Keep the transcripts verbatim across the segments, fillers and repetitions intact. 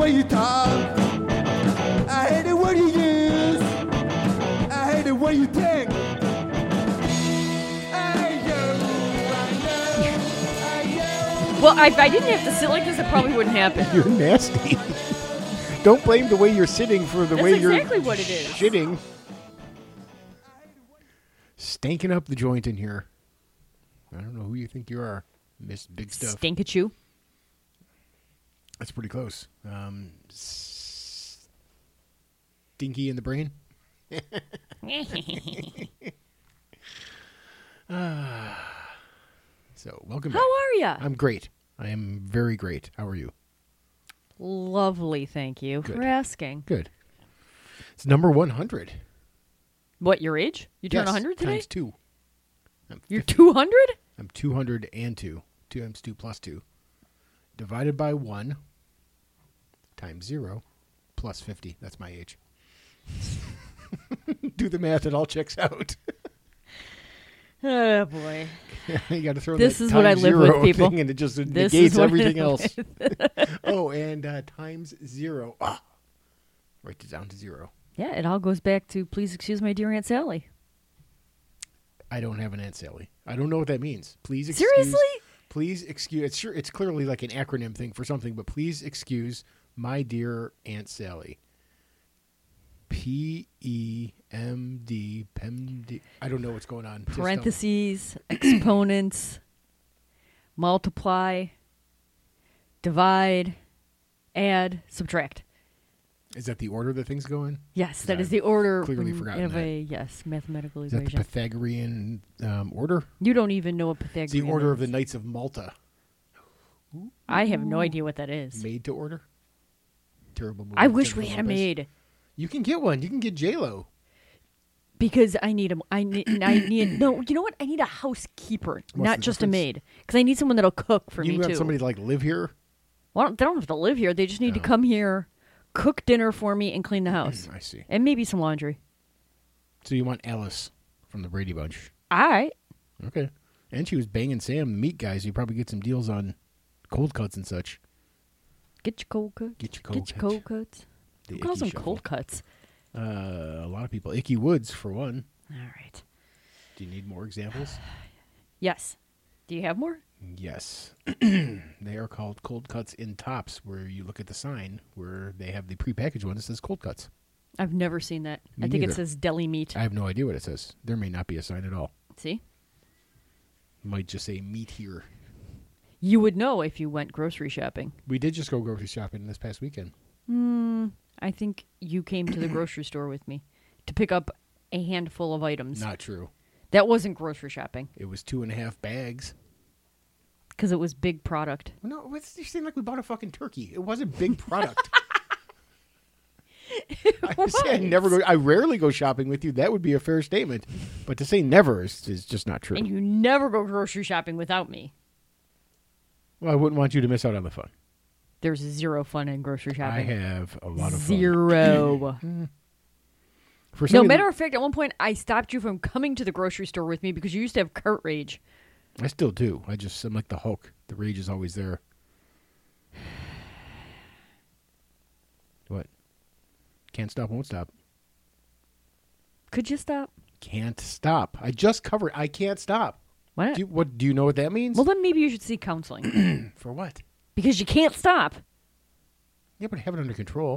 way you talk. I hate the word you use. I hate the way you think. I know, I know, I know. Well, if I didn't have to sit like this, it probably wouldn't happen. You're nasty. Don't blame the way you're sitting for the That's way you're exactly what it is. shitting. Stanking up the joint in here. I don't know who you think you are, Miss Big Stuff. Stinkachu. That's pretty close. Um, stinky in the brain. uh, so, welcome How back. are ya? I'm great. I am very great. How are you? Lovely, thank you Good. for asking. Good. It's number one hundred. What, your age? You turn Yes, one hundred today? times two. I'm You're fifty. two hundred? I'm two hundred and two. two times two plus two. Divided by one times zero plus fifty. That's my age. Do the math. It all checks out. Oh, boy. You got to throw This that is what I times live with, zero people. thing and it just This negates is what I everything live else. Oh, and uh, times zero. Ah, write it down to zero. Yeah, it all goes back to, please excuse my dear Aunt Sally. I don't have an Aunt Sally. I don't know what that means. Please excuse. Seriously? Please excuse. It's sure. It's clearly like an acronym thing for something, but please excuse my dear Aunt Sally. P E M D P E M D. I don't know what's going on. Just tell me. Parentheses, exponents, multiply, divide, add, subtract. Is that the order that things go in? Yes, that I've is the order clearly when- forgotten of that. a yes mathematical Is that the equation. Pythagorean um, order? You don't even know what Pythagorean It's the order of is. the Knights of Malta. I have no idea what that is. Made to order. Terrible movie. I wish we Jennifer had a Lopez. maid You can get one. You can get J Lo. because I need a. I need. I need. No, you know what? I need a housekeeper, not the just a difference? maid. Because I need someone that'll cook for you me want too. somebody to like live here. Well, they don't have to live here. They just need to Oh. come here, cook dinner for me, and clean the house, I see. and maybe some laundry. So you want Alice from the Brady Bunch? All right. Okay. And she was banging Sam, the meat guy, so you probably get some deals on cold cuts and such. Get your cold cuts. Get your cold Get your cuts. cold cuts. The Who calls Icky them Shuffle. cold cuts? Uh, a lot of people. Icky Woods, for one. All right. Do you need more examples? Yes. Do you have more? Yes. They are called cold cuts in Tops, where you look at the sign where they have the prepackaged one that says cold cuts. I've never seen that. Me I think neither. it says deli meat. I have no idea what it says. There may not be a sign at all. See? Might just say meat here. You would know if you went grocery shopping. We did just go grocery shopping this past weekend. Hmm. I think you came to the grocery store with me to pick up a handful of items. Not true. That wasn't grocery shopping It was two and a half bags. because it was big product. No, it's, you seem like we bought a fucking turkey. It wasn't big product. I say I never go. I rarely go shopping with you. That would be a fair statement. But to say never is, is just not true. And you never go grocery shopping without me. Well, I wouldn't want you to miss out on the fun. There's zero fun in grocery I shopping. have a lot of fun. Zero. For No, somebody matter of fact, at one point I stopped you from coming to the grocery store with me because you used to have cart rage. I still do. I just I'm like the Hulk. The rage is always there. What? Can't stop, won't stop. Could you stop? Can't stop. I just covered. I can't stop. What? Do you, what? Do you know what that means? Well, then maybe you should seek counseling For what? because you can't stop. Yeah, but have it under control.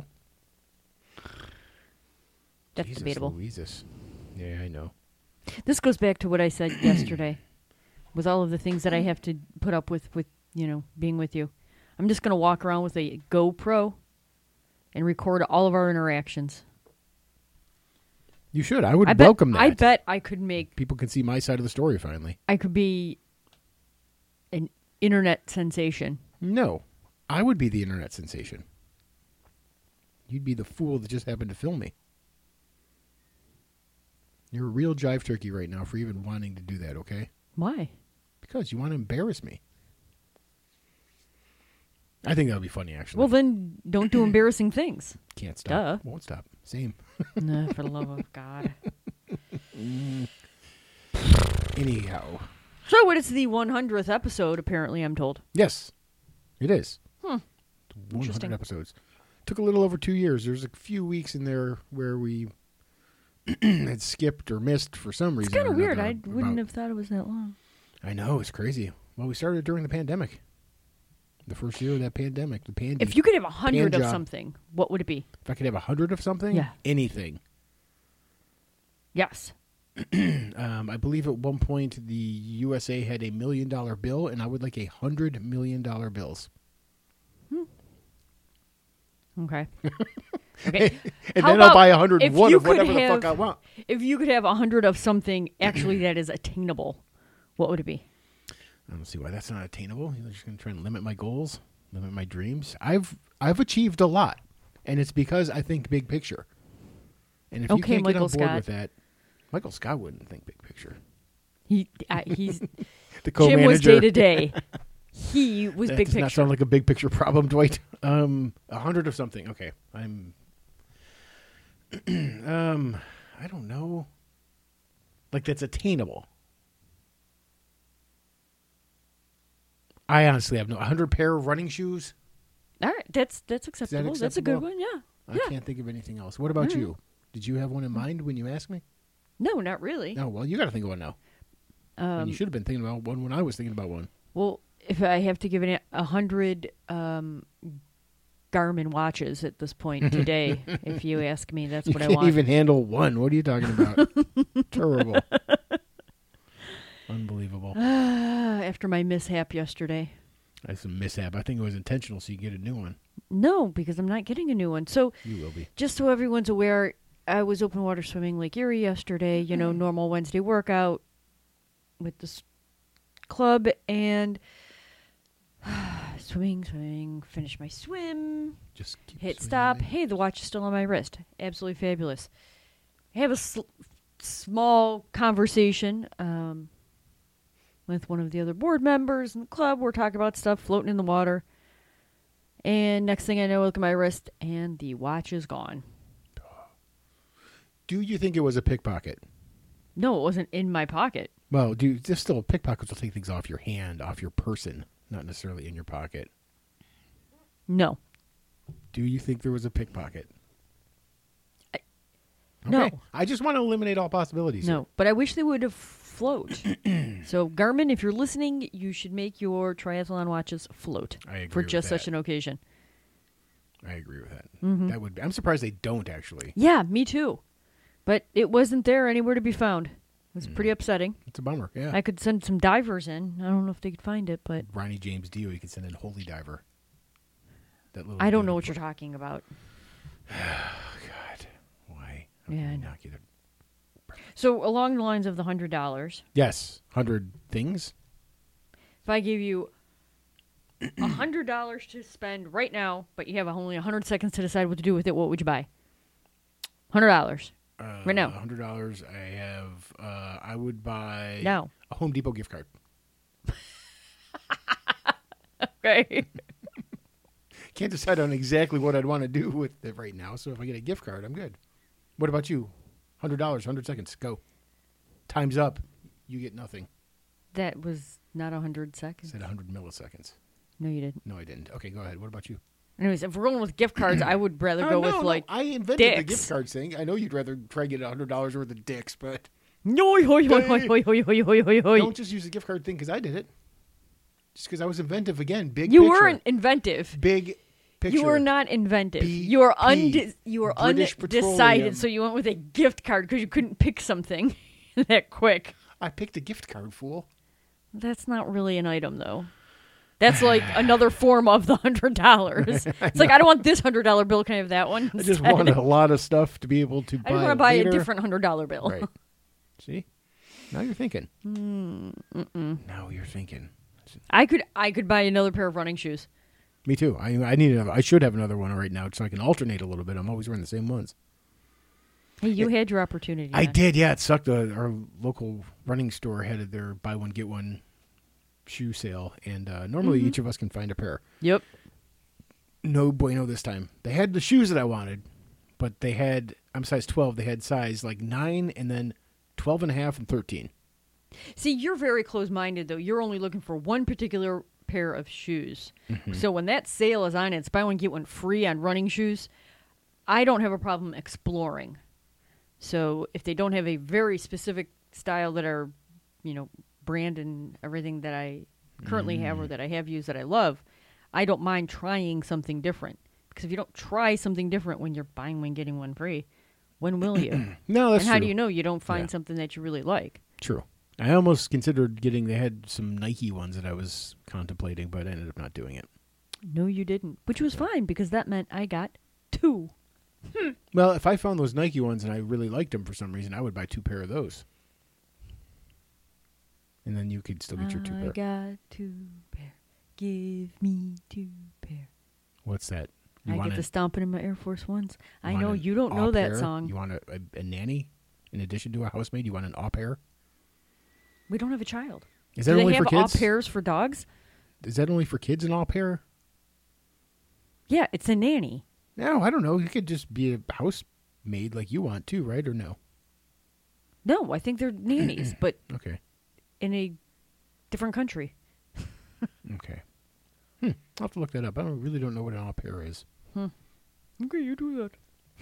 That's Jesus debatable. Louises. Yeah, I know. This goes back to what I said yesterday with all of the things that I have to put up with, with, you know, being with you. I'm just going to walk around with a GoPro and record all of our interactions. You should. I would I bet, welcome that. I bet I could make, People can see my side of the story finally. I could be an internet sensation. No. I would be the internet sensation. You'd be the fool that just happened to film me. You're a real jive turkey right now for even wanting to do that, okay? Why? Because you want to embarrass me. I think that would be funny, actually. Well, then don't do embarrassing things. Can't stop. Duh. Won't stop. Same. No, for the love of God. Anyhow. So it is the one hundredth episode, apparently, I'm told. Yes, it is. Hmm. one Interesting. hundred episodes. Took a little over two years. There's a few weeks in there where we had skipped or missed for some reason. It's kind or of weird. another I about- wouldn't have thought it was that long. I know, it's crazy. Well, we started during the pandemic. The first year of that pandemic. The pandy. If you could have a hundred of Panja. something, what would it be? If I could have a hundred of something? Yeah. Anything. Yes. Um, I believe at one point the U S A had a million dollar bill, and I would like a hundred million dollar bills. Okay. Okay. And How then I'll about buy a hundred if and one you of whatever could the fuck have- I want. If you could have a hundred of something actually that is attainable, what would it be? I don't see why that's not attainable. You're just going to try and limit my goals, limit my dreams. I've I've achieved a lot, and it's because I think big picture. And if you Okay, can't Michael get on board Scott. with that, Michael Scott wouldn't think big picture. He uh, he's The Jim was co-manager. day to day. He was That big does not picture. sound like a big picture problem, Dwight. Um, a hundred of something. Okay, I'm. um, I don't know. Like that's attainable. I honestly have no. A hundred pair of running shoes. All right, that's that's acceptable. That's a good acceptable? one. Yeah. I Yeah. can't think of anything else. What about All right. you? Did you have one in mind when you asked me? No, not really. No. Well, you got to think of one now. and Um, you should have been thinking about one when I was thinking about one. well, if I have to give it a hundred um, Garmin watches at this point today, if you ask me, that's You what I can't want. even handle one. What are you talking about? Terrible. Unbelievable. After my mishap yesterday. That's a mishap. I think it was intentional so you get a new one. No, because I'm not getting a new one. So You will be. just so everyone's aware, I was open water swimming Lake Erie yesterday, you know, normal Wednesday workout with this club, and swimming, swimming, finish my swim, Just keep hit swimming. stop. Hey, the watch is still on my wrist. Absolutely fabulous. Have a sl- small conversation um, with one of the other board members in the club. We're talking about stuff floating in the water. And next thing I know, I look at my wrist, and the watch is gone. Do you think it was a pickpocket? No, it wasn't in my pocket. Well, do you, just still pickpockets will take things off your hand, off your person, not necessarily in your pocket. No. Do you think there was a pickpocket? I- Okay. no. I just want to eliminate all possibilities. No, but I wish they would have float. So, Garmin, if you're listening, you should make your triathlon watches float I agree for with just that. such an occasion. I agree with that. Mm-hmm. That would. Be, I'm surprised they don't actually. Yeah, me too. But it wasn't there anywhere to be found. It was pretty upsetting. It's a bummer. Yeah. I could send some divers in. I don't know if they could find it, but Ronnie James Dio, you could send in Holy Diver. That little. I don't dude. know what you're talking about. God, why? Yeah, I know. Knock you to- So, along the lines of the one hundred dollars, Yes, hundred things. if I give you one hundred dollars to spend right now, but you have only one hundred seconds to decide what to do with it, what would you buy? one hundred dollars. Uh, Right now. hundred dollars. I have. Uh, I would buy Now. a Home Depot gift card. Okay. Can't decide on exactly what I'd want to do with it right now. So if I get a gift card, I'm good. What about you? Hundred dollars, hundred seconds. Go. Time's up. You get nothing. That was not one hundred I seconds. said hundred milliseconds. No, you didn't. No, I didn't. Okay, go ahead. What about you? Anyways, if we're going with gift cards, I would rather Oh, go no, with, no, like, I invented the dicks. gift card thing. I know you'd rather try to get a hundred dollars worth of dicks, but No, hoi, hoi, hoi, hoi, hoi, hoi, hoi, hoi, hoi. don't just use the gift card thing because I did it. Just because I was inventive again. Big. You picture. weren't inventive. Big picture. You were not inventive. B you were P, unde- you were British undecided, Petroleum. so you went with a gift card because you couldn't pick something that quick. I picked a gift card, fool. That's not really an item, though. That's like another form of the hundred dollars. It's like I don't want this hundred dollar bill. Can I have that one? I just instead? want a lot of stuff to be able to buy. I just want to buy later. a different hundred dollar bill. Right. See? Now you're thinking. Mm, Now you're thinking. I could I could buy another pair of running shoes. Me too. I I need another. I should have another one right now so I can alternate a little bit. I'm always wearing the same ones. Hey, you had your opportunity. I man. did. Yeah, it sucked. Uh, our local running store had their buy one get one shoe sale, and uh, normally Mm-hmm. each of us can find a pair. Yep. No bueno this time. They had the shoes that I wanted, but they had. I'm size twelve. They had size like nine, and then twelve and a half and thirteen. See, you're very close minded though. You're only looking for one particular pair of shoes. Mm-hmm. So when that sale is on, it's buy one get one free on running shoes. I don't have a problem exploring. So if they don't have a very specific style that are, you know, brand and everything that I currently mm. have or that I have used that I love, I don't mind trying something different. Because if you don't try something different when you're buying one getting one free, when will you? No, that's And how true. do you know you don't find Yeah. something that you really like? True. I almost considered getting, they had some Nike ones that I was contemplating, but I ended up not doing it. No, you didn't. Which was fine because that meant I got two. Hmm. Well, if I found those Nike ones and I really liked them for some reason, I would buy two pair of those. And then you could still get your two I pair. got two pair. Give me two pair. What's that? You I want get a- to stomping in my Air Force Ones. I want know an you don't au know that pair? song. You want a, a, a nanny in addition to a housemaid? You want an au pair? We don't have a child. Is that Do only they for have au kids? pairs for dogs? Is that only for kids, an au pair? Yeah, it's a nanny. No, I don't know. You could just be a housemaid like you want too, right? Or no? No, I think they're nannies, but Okay. in a different country. Okay. Hmm. I'll have to look that up. I don't, really don't know what an au pair is. Hmm. Okay, you do that.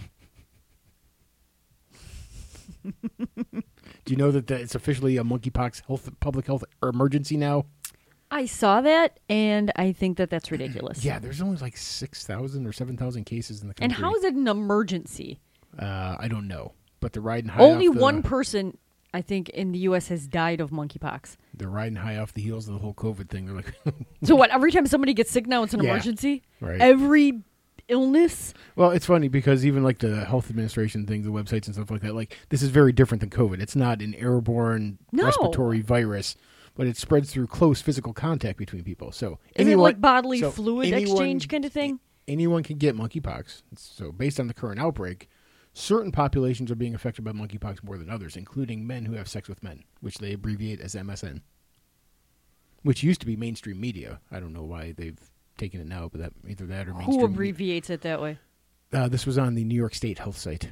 Do you know that the, it's officially a monkeypox health public health emergency now? I saw that, and I think that that's ridiculous. Yeah, there's only like six thousand or seven thousand cases in the country. And how is it an emergency? Uh, I don't know. But they're riding high Only off the, one person, I think, in the U S has died of monkeypox. They're riding high off the heels of the whole COVID thing. They're like, So what, every time somebody gets sick now, it's an Yeah. emergency? right. Every illness? Well, it's funny because even like the health administration things, the websites and stuff like that, like this is very different than COVID. It's not an airborne No. respiratory virus, but it spreads through close physical contact between people. So Is anyone, it like bodily so fluid anyone- exchange kind of thing? anyone can get monkeypox. So based on the current outbreak, certain populations are being affected by monkeypox more than others, including men who have sex with men, which they abbreviate as M S N, which used to be mainstream media. I don't know why they've taken it now, but that either that or mainstream. Who abbreviates it that way? Uh, this was on the New York State Health site.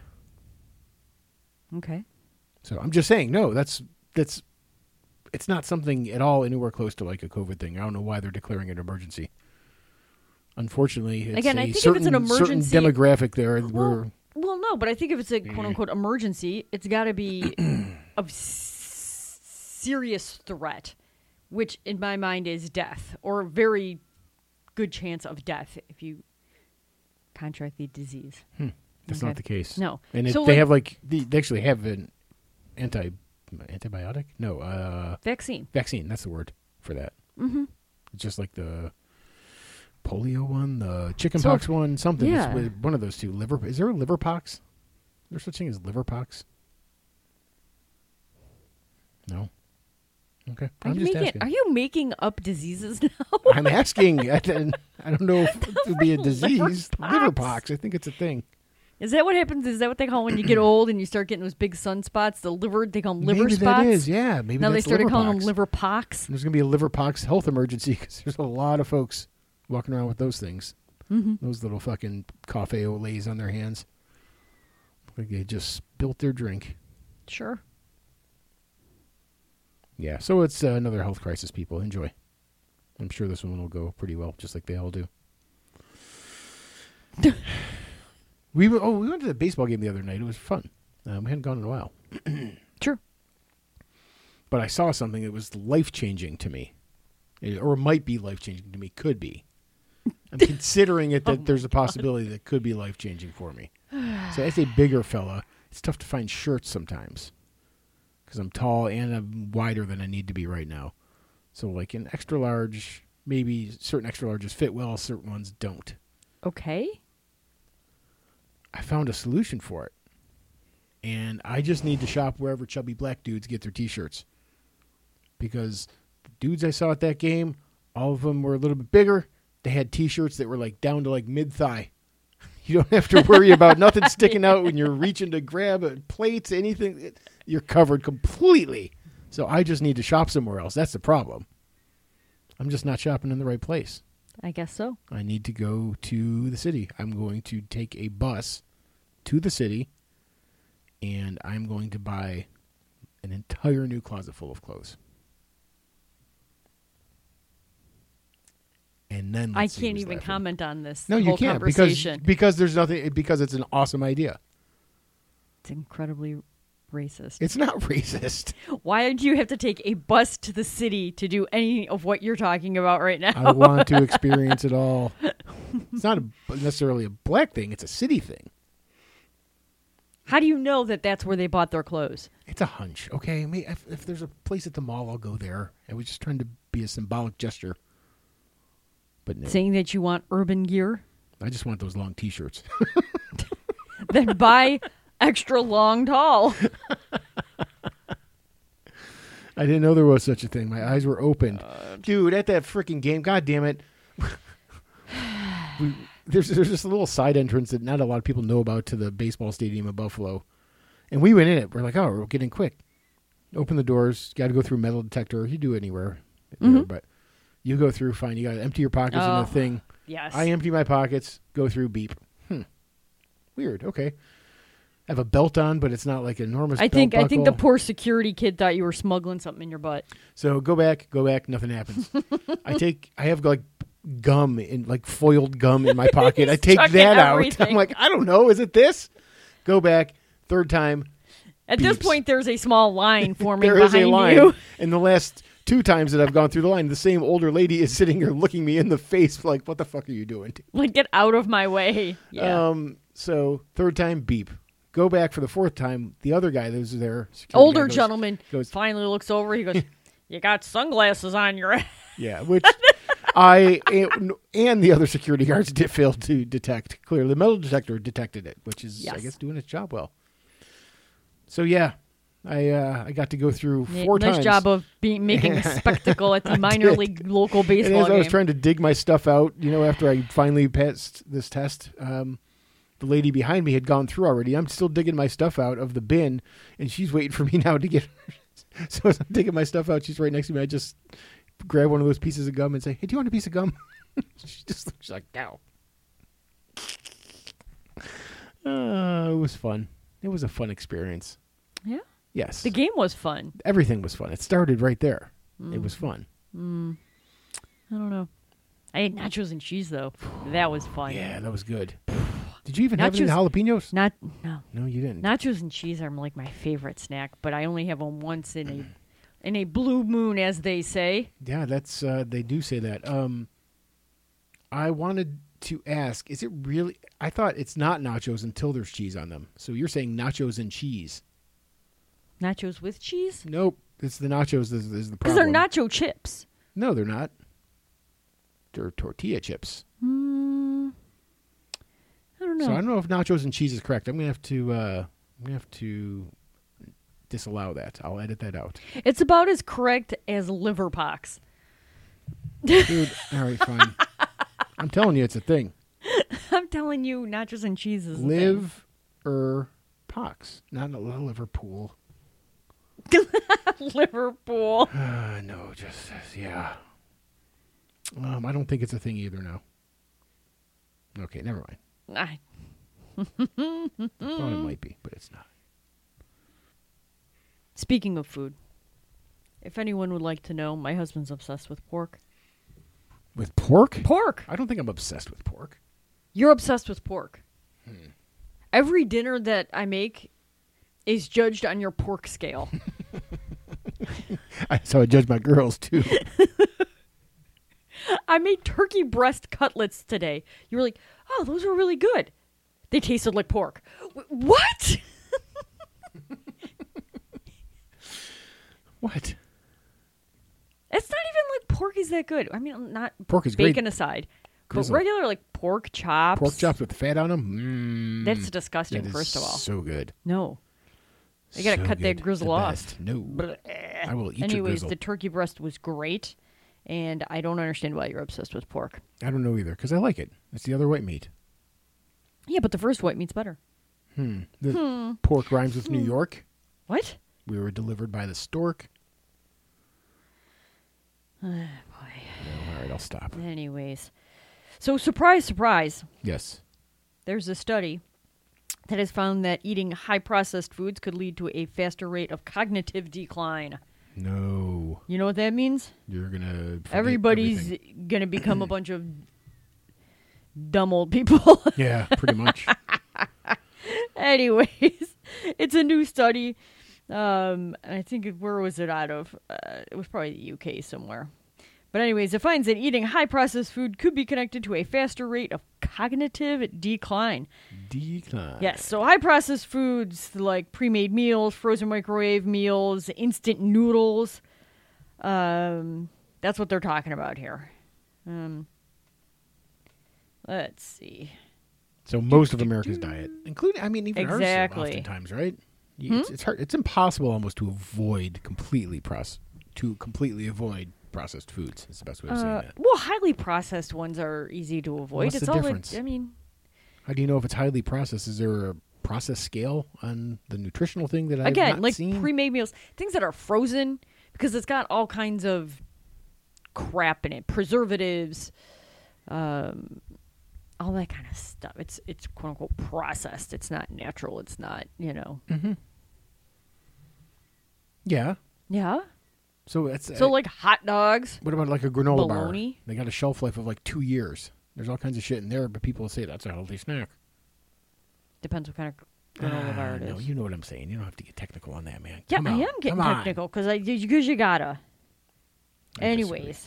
Okay. So I'm just saying, no, that's that's it's not something at all anywhere close to like a COVID thing. I don't know why they're declaring it an emergency. Unfortunately, it's Again, a I think if certain, it's an certain emergency- demographic there. Well, We're well, no, but I think if it's a quote-unquote emergency, it's got to be of s- serious threat, which in my mind is death, or a very good chance of death if you contract the disease. that's Okay. not the case. No. and if So, they like- have like they, they actually have an anti antibiotic. No, uh, Vaccine. vaccine. That's the word for that. Mm-hmm. It's just like the polio one, the chickenpox So if- one, something. It's yeah. with one of those two. Liver. Is there a liver pox? Is there such thing as liver pox? No. Okay. Are I'm you just making asking. Are you making up diseases now? I'm asking. I don't, I don't know if it would be a disease. pox? Liver pox. I think it's a thing. Is that what happens? Is that what they call when you get old and you start getting those big sunspots? The liver, they call them liver Maybe spots. that is. Yeah. Maybe now they that's started liver calling pox. them liver pox. There's going to be a liver pox health emergency because there's a lot of folks walking around with those things. Mm-hmm. Those little fucking coffee au laits on their hands. Like they just spilt their drink. Sure. Yeah, so it's uh, another health crisis, people. Enjoy. I'm sure this one will go pretty well, just like they all do. we w- oh we went to the baseball game the other night. It was fun. Uh, we hadn't gone in a while. Sure. But I saw something that was life-changing to me. It- or might be life-changing to me. Could be. I'm considering it that Oh there's a possibility that could be life-changing for me. So as a bigger fella, it's tough to find shirts sometimes. Because I'm tall and I'm wider than I need to be right now. So like an extra large, maybe certain extra larges fit well, certain ones don't. Okay. I found a solution for it. And I just need to shop wherever chubby black dudes get their t-shirts. Because the dudes I saw at that game, all of them were a little bit bigger. They had t-shirts that were like down to like mid-thigh. You don't have to worry about nothing sticking out when you're reaching to grab a plates, anything. It, you're covered completely. So I just need to shop somewhere else. That's the problem. I'm just not shopping in the right place. I guess so. I need to go to the city. I'm going to take a bus to the city, and I'm going to buy an entire new closet full of clothes. and then I let's see can't who's even laughing. comment on this No, whole you can't because conversation. because there's nothing because it's an awesome idea. It's incredibly racist. It's not racist. Why do you have to take a bus to the city to do any of what you're talking about right now? I want to experience it all. It's not a, necessarily a black thing. It's a city thing. How do you know that that's where they bought their clothes? It's a hunch, okay? May- If, if there's a place at the mall, I'll go there. I was just trying to be a symbolic gesture. But no, Saying that you want urban gear? I just want those long T-shirts. Then buy extra long tall. I didn't know there was such a thing. My eyes were opened. Dude, at that freaking game, God damn it. we, there's, there's just a little side entrance that not a lot of people know about to the baseball stadium in Buffalo. And we went in it. We're like, oh, we're getting quick. Open the doors. Got to go through metal detector. You do it anywhere. Mm-hmm. There, but you go through, fine. You got to empty your pockets Oh, in the thing. Yes. I empty my pockets, go through, beep. Hmm. Weird. Okay. I have a belt on, but it's not like an enormous I belt think I think the buckle. poor security kid thought you were smuggling something in your butt. So go back, go back, nothing happens. I take, I have like gum in, like foiled gum in my pocket. I take chucking that out. everything. I'm like, I don't know, is it this? Go back, third time. At this Beeps. point, there's a small line forming There is behind a line. you. And the last two times that I've gone through the line, the same older lady is sitting here looking me in the face, like, what the fuck are you doing? Like, get out of my way. Yeah. Um. So third time, beep. Go back for the fourth time. The other guy that was there, security Older guy goes- gentleman goes- finally looks over. He goes, "You got sunglasses on your head." Yeah, which I and, and the other security guards did fail to detect. Clearly, the metal detector detected it, which is, I Yes. guess, doing its job well. So yeah, I uh, I got to go through four nice times. job of being making a spectacle at the minor did. league local And baseball as I was game. trying to dig my stuff out, you know, after I finally passed this test, um, the lady behind me had gone through already. I'm still digging my stuff out of the bin, and she's waiting for me now to get. So as I'm digging my stuff out, she's right next to me. I just grab one of those pieces of gum and say, "Hey, do you want a piece of gum?" She just looks like, "No." Uh, it was fun. It was a fun experience. Yeah. Yes. The game was fun. Everything was fun. It started right there. It was fun. Mm. I don't know. I ate nachos and cheese though. That was fun. Yeah, that was good. Did you even have any Nachos- jalapenos? Not no. No, you didn't. Nachos and cheese are like my favorite snack, but I only have them once in a in a blue moon, as they say. Yeah, that's uh, they do say that. Um, I wanted to ask: is it really? I thought it's not nachos until there's cheese on them. So you're saying nachos and cheese? Nachos with cheese? Nope, it's the nachos. Is, is the Because problem? they're nacho chips. No, they're not. They're tortilla chips. Mm, I don't know. So I don't know if nachos and cheese is correct. I'm gonna have to. Uh, I'm gonna have to disallow that. I'll edit that out. It's about as correct as liver pox. Dude, all right, fine. I'm telling you, it's a thing. I'm telling you, nachos and cheese is a thing. Live er pox, not a Liverpool. Liverpool. Uh, no, just yeah. Um, I don't think it's a thing either now. Okay, never mind. I, I thought it might be, but it's not. speaking of food, if anyone would like to know, my husband's obsessed with pork. With pork? Pork. I don't think I'm obsessed with pork. You're obsessed with pork. Every dinner that I make is judged on your pork scale. I, so I judge my girls too. I made turkey breast cutlets today. You were like, oh, those were really good. They tasted like pork. Wh- what? What? It's not even like pork is that good. I mean, not Pork is great. bacon aside. Grizzle. But regular like pork chops. Pork chops with fat on them? Mm, That's disgusting, that is first of all. so good. No. You gotta So cut that good. grizzle The off. best. No. Blech. I will eat your Anyways, grizzle. the turkey breast was great, and I don't understand why you're obsessed with pork. I don't know either, because I like it. It's the other white meat. Yeah, but the first white meat's better. Hmm. The Hmm. pork rhymes with New York. What? We were delivered by the stork. Boy. No, all right, I'll stop. Anyways. So, surprise, surprise. Yes. There's a study that has found that eating high processed foods could lead to a faster rate of cognitive decline. No. You know what that means? You're going to Everybody's going to become a bunch of dumb old people. Yeah, pretty much. Anyways, it's a new study. Um, and I think, it- where was it out of? Uh, it was probably the U K somewhere. But anyways, it finds that eating high-processed food could be connected to a faster rate of cognitive decline. Decline. Yes, so high-processed foods like pre-made meals, frozen microwave meals, instant noodles, um, that's what they're talking about here. Um, let's see. So most of America's diet, including, I mean, even Exactly. ours oftentimes, right? You- Hmm? It's, it's hard. It's impossible almost to avoid completely process, to completely avoid processed foods. Is the best way of saying Uh, that. well, highly processed ones are easy to avoid. What's it's the all difference? That, I mean, How do you know if it's highly processed? Is there a process scale on the nutritional thing that I've again, not like seen? pre-made meals, things that are frozen, because it's got all kinds of crap in it, preservatives, um, all that kind of stuff. It's it's quote unquote processed. It's not natural. It's not, you know. Mm-hmm. Yeah. Yeah. So it's So uh, like hot dogs. what about like a granola bar? bologna? They got a shelf life of like two years. There's all kinds of shit in there, but people say that's a healthy snack. Depends what kind of granola Ah, bar it no, is. you know what I'm saying. You don't have to get technical on that, man. Yeah, Come I on, am getting come on. technical because I because you gotta. I Anyways,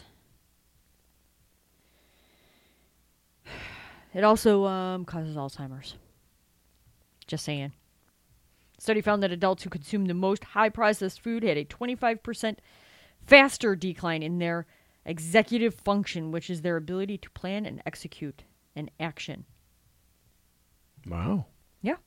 it also um, causes Alzheimer's. Just saying. Study found that adults who consumed the most high processed food had a twenty-five percent faster decline in their executive function, which is their ability to plan and execute an action. Wow. Yeah.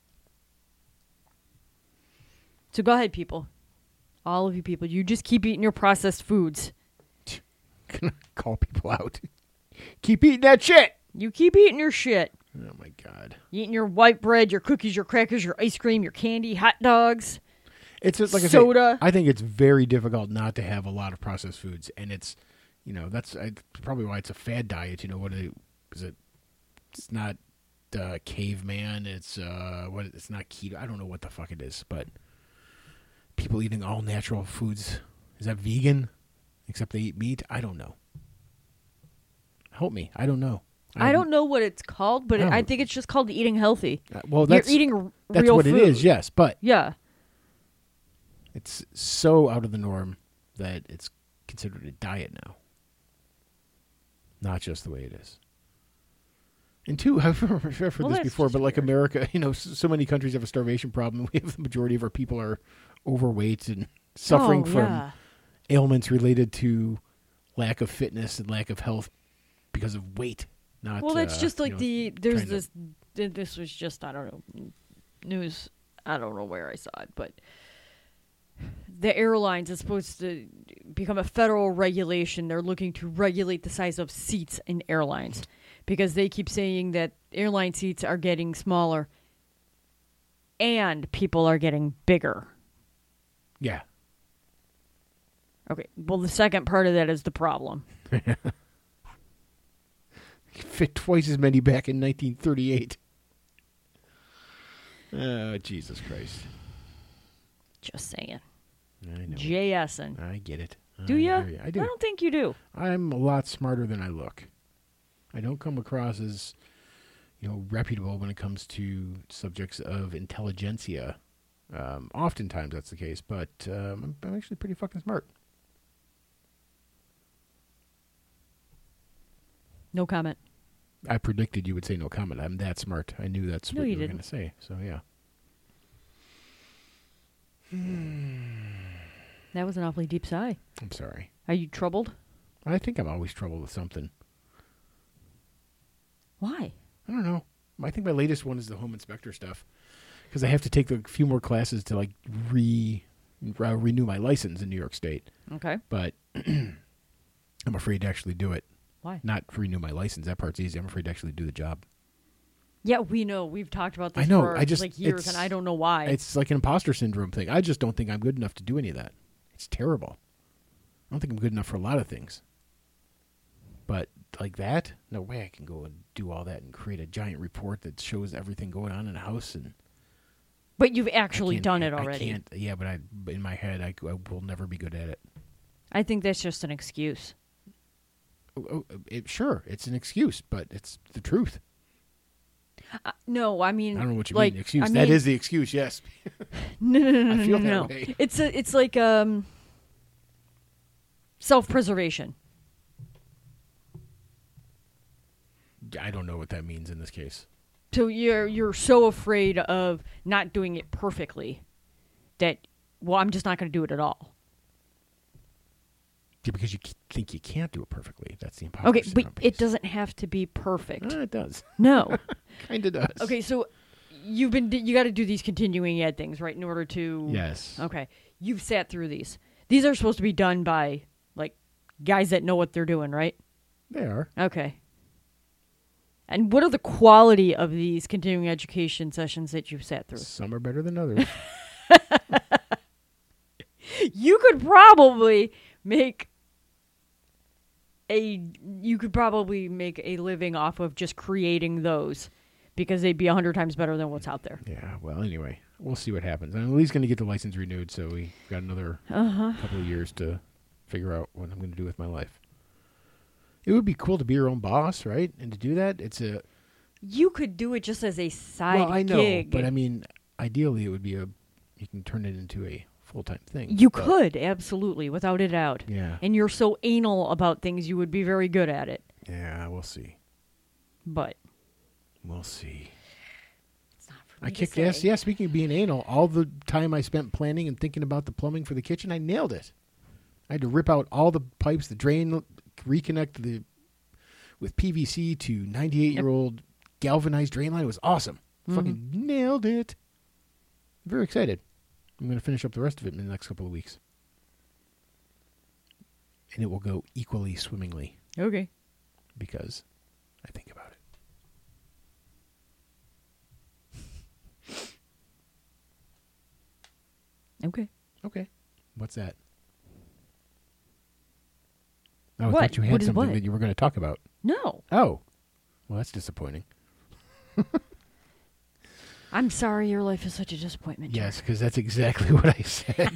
So go ahead, people. All of you people, you just keep eating your processed foods. Gonna call people out. Keep eating that shit. You keep eating your shit. Oh my god. You eating your white bread, your cookies, your crackers, your ice cream, your candy, hot dogs. It's just, like Soda. I say, I think it's very difficult not to have a lot of processed foods, and it's, you know, that's I, probably why it's a fad diet. You know, what it, is it? It's not uh, caveman. It's uh, what? It's not keto. I don't know what the fuck it is, but people eating all natural foods, is that vegan? Except they eat meat. I don't know. Help me. I don't know. I don't know what it's called, but No. I think it's just called eating healthy. Uh, well, that's You're eating r- that's real what food. it is. Yes, but Yeah. it's so out of the norm that it's considered a diet now. Not just the way it is. And two, I've heard Well, this that's before, just but like weird. America, you know, so, so many countries have a starvation problem. We have the majority of our people are overweight and suffering oh, from yeah. ailments related to lack of fitness and lack of health because of weight. Not Well, that's uh, just you like know, the there's trying to- this th- this was just I don't know news. I don't know where I saw it, but the airlines is supposed to become a federal regulation. They're looking to regulate the size of seats in airlines because they keep saying that airline seats are getting smaller and people are getting bigger. Yeah. Okay, well, the second part of that is the problem. Fit twice as many back in nineteen thirty-eight. Oh, Jesus Christ. Just saying. I know. JSing. I get it. Do I ya? hear ya. I do. I don't think you do. I'm a lot smarter than I look. I don't come across as, you know, reputable when it comes to subjects of intelligentsia. Um, oftentimes that's the case, but um, I'm, I'm actually pretty fucking smart. No comment. I predicted you would say no comment. I'm that smart. I knew that's No, what you you were didn't. going to say. So, yeah. That was an awfully deep sigh. I'm sorry. Are you troubled? I think I'm always troubled with something. Why? I don't know. I think my latest one is the home inspector stuff because I have to take a few more classes to like re uh, renew my license in New York State. Okay. But I'm afraid to actually do it. Why? Not renew my license. That part's easy. I'm afraid to actually do the job. Yeah, we know. We've talked about this I know, for I just- like years, it's- and I don't know why. It's like an imposter syndrome thing. I just don't think I'm good enough to do any of that. It's terrible. I don't think I'm good enough for a lot of things. But like that, no way I can go and do all that and create a giant report that shows everything going on in a house. And but you've I actually can't- done it I already. can't. Yeah, but I, in my head, I, I will never be good at it. I think that's just an excuse. Oh, oh, it, sure, it's an excuse, but it's the truth. Uh, no, I mean, I don't know what you like, mean. Excuse. I that mean- is the excuse. Yes. No, no, no, no, I no, feel no, that no. way. It's a, it's like um, self-preservation. I don't know what that means in this case. So you're you're so afraid of not doing it perfectly that, well, I'm just not going to do it at all. Yeah, because you c- think you can't do it perfectly. That's the imposter Okay, but syndrome it piece. doesn't have to be perfect. Uh, it does. No. Kind of does. Okay, so you've been you got to do these continuing ed things, right, in order to. Yes. Okay, you've sat through these. These are supposed to be done by like guys that know what they're doing, right? They are. Okay. And what are the quality of these continuing education sessions that you've sat through? Some are better than others. You could probably make a you could probably make a living off of just creating those because they'd be a hundred times better than what's out there. Yeah. Well, anyway, we'll see what happens. I'm at least going to get the license renewed, so we got another Uh-huh. couple of years to figure out what I'm going to do with my life. It would be cool to be your own boss, right? And to do that, it's a You could do it just as a side well, I know, gig. but I mean, ideally, it would be a you can turn it into a full time thing. You but- could, absolutely, without a doubt. Yeah. And you're so anal about things, you would be very good at it. Yeah. We'll see. But We'll see. it's not for me I to kicked say. ass. Yeah, speaking of being anal, all the time I spent planning and thinking about the plumbing for the kitchen, I nailed it. I had to rip out all the pipes, the drain, reconnect the with P V C to ninety-eight-year-old galvanized drain line. It was awesome. Mhm. Fucking nailed it. I'm very excited. I'm going to finish up the rest of it in the next couple of weeks. And it will go equally swimmingly Okay. because I think about it. Okay. Okay. What's that? Oh, I What? thought you had What is something what? that you were going to talk about. No. Oh. Well, that's disappointing. I'm sorry your life is such a disappointment. Jack. Yes, because that's exactly what I said.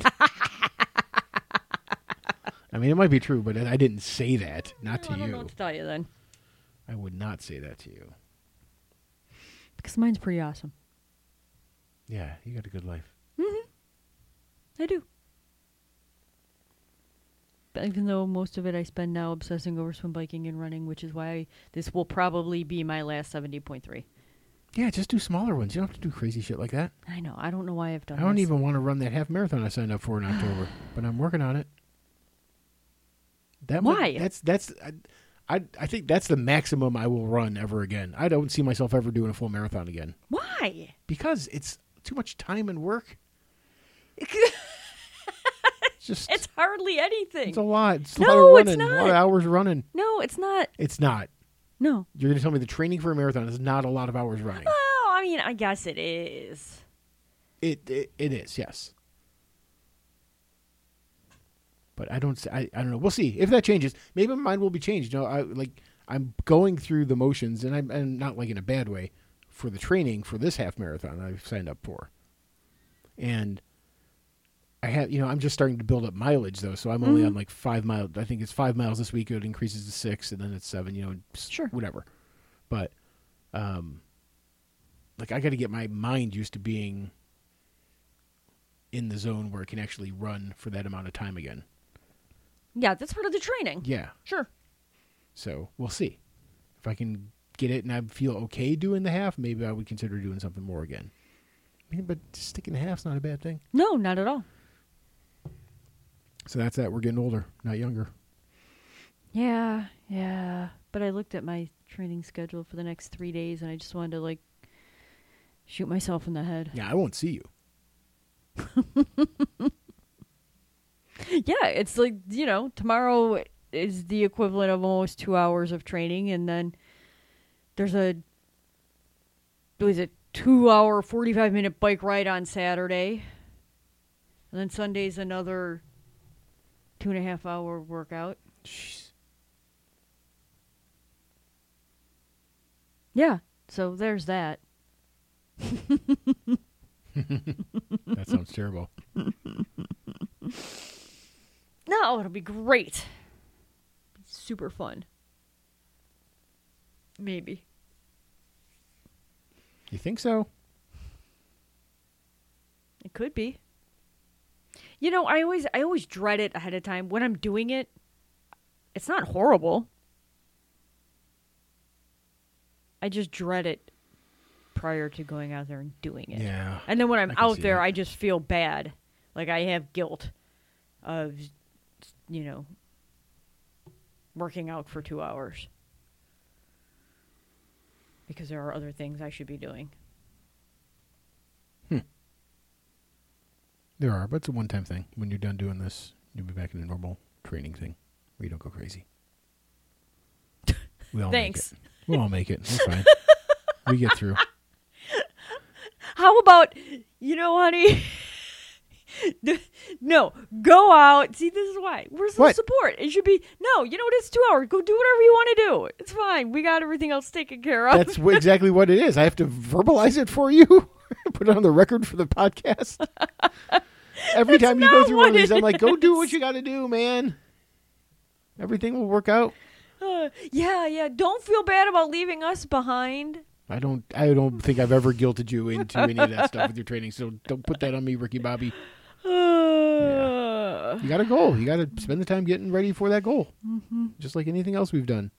I mean, it might be true, but I didn't say that. Not Well, to I don't know you. what to tell you then. I would not say that to you. Because mine's pretty awesome. Yeah, you got a good life. I do. But even though most of it I spend now obsessing over swim biking and running, which is why this will probably be my last seventy point three. Yeah, just do smaller ones. You don't have to do crazy shit like that. I know. I don't know why I've done I don't this. even want to run that half marathon I signed up for in October, but I'm working on it. That might- Why? that's that's I, I I think that's the maximum I will run ever again. I don't see myself ever doing a full marathon again Why? because it's too much time and work. It's just It's hardly anything. it's a lot. It's a No, lot of it's running. A lot not. of hours running. No, it's not. It's not. No. You're going to tell me the training for a marathon is not a lot of hours running. Well, I mean, I guess it is. It it, it is, yes. But I don't. s- I, I don't know. We'll see if that changes. Maybe my mind will be changed. You know, I like I'm going through the motions, and I'm and not like in a bad way for the training for this half marathon I've signed up for. And I have, you know, I'm just starting to build up mileage though, so I'm only Mhm. on like five miles. I think it's five miles this week. It increases to six, and then it's seven. You know, s- Sure. whatever. But, um, like I got to get my mind used to being in the zone where it can actually run for that amount of time again. Yeah, that's part of the training. Yeah. Sure. So we'll see if I can get it, and I feel okay doing the half. Maybe I would consider doing something more again. I mean, but sticking the half's not a bad thing. No, not at all. So that's that. We're getting older, not younger. Yeah, yeah. But I looked at my training schedule for the next three days, and I just wanted to, like, shoot myself in the head. Yeah, I won't see you. Yeah, it's like, you know, tomorrow is the equivalent of almost two hours of training, and then there's a, what is it, two-hour, forty-five-minute bike ride on Saturday, and then Sunday's another two-and-a-half-hour workout. Jeez. Yeah, so there's that. That sounds terrible. No, Oh, it'll be great. Super fun. Maybe. You think so? It could be. You know, I always I always dread it ahead of time. When I'm doing it, it's not horrible. I just dread it prior to going out there and doing it. Yeah. And then when I'm I can out see there, that. I just feel bad. Like I have guilt of, you know, working out for two hours. Because there are other things I should be doing. There are, but it's a one-time thing. When you're done doing this, you'll be back in a normal training thing where you don't go crazy. We all Thanks. make it. We'll all make it. It's fine. We get through. How about, you know, honey? No, go out. See, this is why. Where's the What? support? It should be, no, you know what? It's two hours. Go do whatever you want to do. It's fine. We got everything else taken care of. That's wh- exactly what it is. I have to verbalize it for you. Put it on the record for the podcast. Every time you go not through one of what these, it I'm like, go do is. what you got to do, man. Everything will work out. Uh, yeah, yeah. Don't feel bad about leaving us behind. I don't. I don't think I've ever guilted you into any of that stuff with your training. So don't put that on me, Ricky Bobby. Uh, You got a goal. You got to spend the time getting ready for that goal, mm-hmm. just like anything else we've done.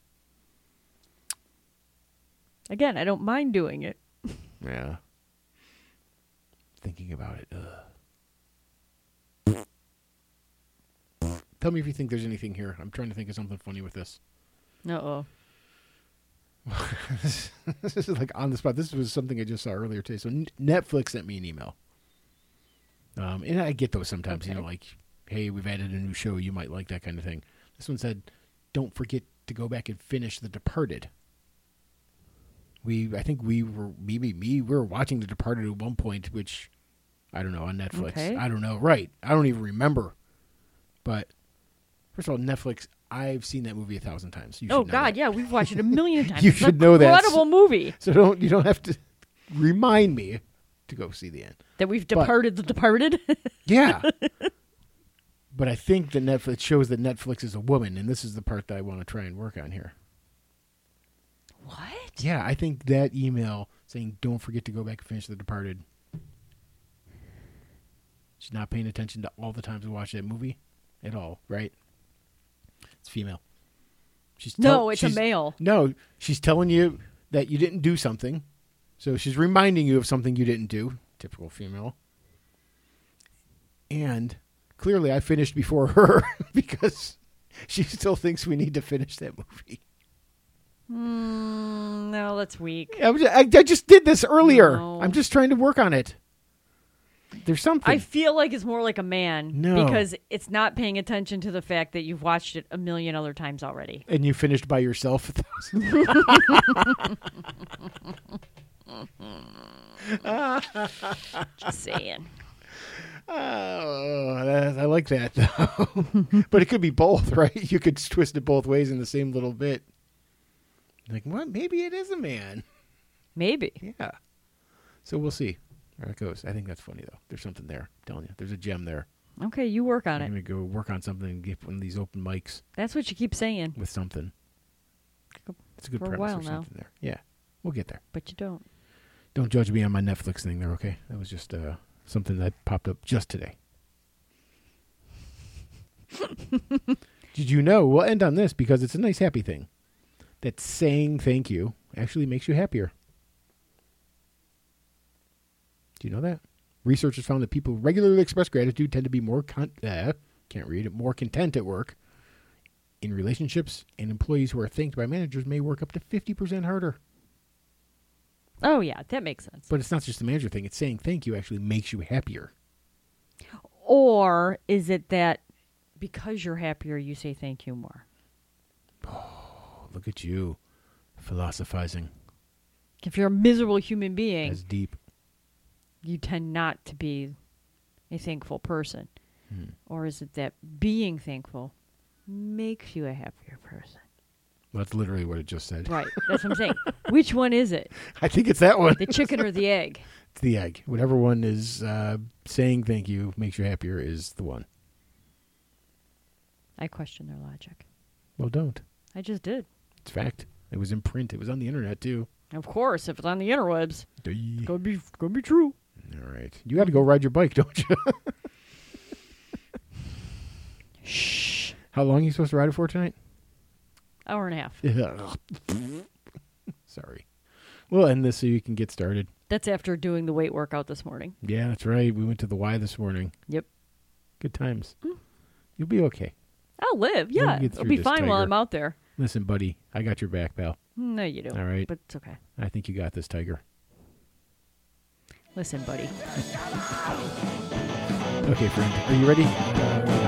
Again, I don't mind doing it. Yeah. Thinking about it. Ugh. Tell me if you think there's anything here. I'm trying to think of something funny with this. Uh-oh. This is like on the spot. This was something I just saw earlier today. So N- Netflix sent me an email. Um, and I get those sometimes, Okay. you know, like, hey, we've added a new show. You might like that kind of thing. This one said, don't forget to go back and finish The Departed. We, I think we were, maybe me, we were watching The Departed at one point, which, I don't know, on Netflix. Okay. I don't know. Right. I don't even remember. But, first of all, Netflix, I've seen that movie a thousand times. You Oh, should know God, that. yeah. We've watched it a million times. You It's an should know that. incredible movie So don't, you don't have to remind me to go see the end. that we've But- departed the departed. Yeah. But I think that Netflix shows that Netflix is a woman, and this is the part that I want to try and work on here. What? Yeah, I think that email saying, don't forget to go back and finish The Departed. She's not paying attention to all the times we watch that movie at all, right? It's female. She's No, tell- it's a she's- male. No, she's telling you that you didn't do something. So she's reminding you of something you didn't do. Typical female. And clearly I finished before her because she still thinks we need to finish that movie. Mm, no, that's weak. I, was- I, I just did this earlier. No. I'm just trying to work on it. There's something. I feel like it's more like a man. No. Because it's not paying attention to the fact that you've watched it a million other times already. And you finished by yourself. Just saying. Oh, that, I like that, though. But it could be both, right? You could twist it both ways in the same little bit. Like, what? Maybe it is a man. Maybe. Yeah. So we'll see where it goes. I think that's funny, though. There's something there. I'm telling you. There's a gem there. Okay, you work on I'm it. going to go work on something and get one of these open mics That's what you keep saying, with something. It's a good For a premise while or now. something there. Yeah. We'll get there. but you don't. Don't judge me on my Netflix thing there, okay? That was just uh, something that popped up just today. Did you know? We'll end on this because it's a nice, happy thing. That saying thank you actually makes you happier. Do you know that? Research has found that people who regularly express gratitude tend to be more con- uh, can't read it, more content at work. In relationships, and employees who are thanked by managers may work up to fifty percent harder. Oh, yeah, that makes sense. But it's not just the manager thing. It's saying thank you actually makes you happier. Or is it that because you're happier, you say thank you more? Oh, look at you, philosophizing. If you're a miserable human being, That's deep. you tend not to be a thankful person. Hmm. Or is it that being thankful makes you a happier person? Well, that's literally what it just said. Right. That's what I'm saying. Which one is it? I think it's that one. The chicken or the egg? It's the egg. Whatever one is uh, saying thank you makes you happier is the one. I question their logic. Well, don't. I just did. It's fact. It was in print. It was on the internet, too. Of course, if it's on the interwebs, Duh. it's gonna be, gonna be true. All right. You got to go ride your bike, don't you? Shh. How long are you supposed to ride it for tonight? Hour and a half. Sorry. We'll end this so you can get started. That's after doing the weight workout this morning. Yeah, that's right. We went to the Y this morning. Yep. Good times. Mm. You'll be okay. I'll live. We'll Yeah. get It'll through be this, fine while Tiger. I'm out there. Listen, buddy, I got your back, pal. No, you don't. All right. But it's okay. I think you got this, Tiger. Listen, buddy. Okay, friend. Are you ready? Uh,